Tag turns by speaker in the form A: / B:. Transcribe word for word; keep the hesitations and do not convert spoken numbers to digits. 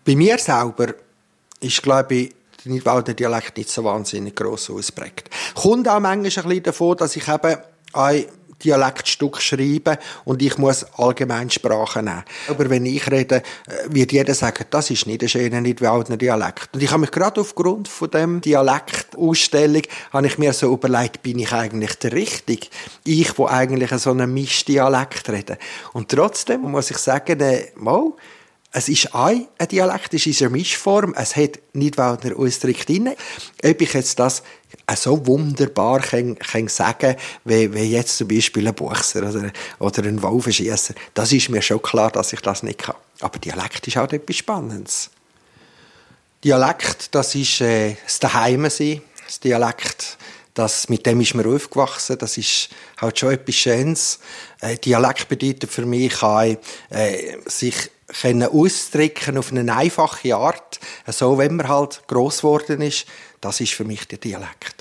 A: Bei mir selber ist, glaube ich, der Nidwalder Dialekt nicht so wahnsinnig gross ausprägt. Kommt auch manchmal ein bisschen davon, dass ich eben ein Dialektstück schreibe und ich muss Allgemeinsprache nehmen. Aber wenn ich rede, wird jeder sagen, das ist nicht ein schöner Nidwalder Dialekt. Und ich habe mich gerade aufgrund von dem Dialektausstellung habe ich mir so überlegt, bin ich eigentlich der Richtige? Ich, wo eigentlich so einen Mischdialekt rede. Und trotzdem muss ich sagen, äh, mal, es ist ein Dialekt, es ist eine Mischform, es hat Nidwalder Ausdruck drin. Ob ich jetzt das so wunderbar kann, kann sagen wie, wie jetzt zum Beispiel ein Buchser oder, oder ein Wolfenschiesser, das ist mir schon klar, dass ich das nicht kann. Aber Dialekt ist auch etwas Spannendes. Dialekt, das ist äh, das Daheimsein. Das Dialekt, das, mit dem ist man aufgewachsen, das ist halt schon etwas Schönes. Äh, Dialekt bedeutet für mich auch, äh, sich können ausdrücken auf eine einfache Art, so wenn man halt gross geworden ist, das ist für mich der Dialekt.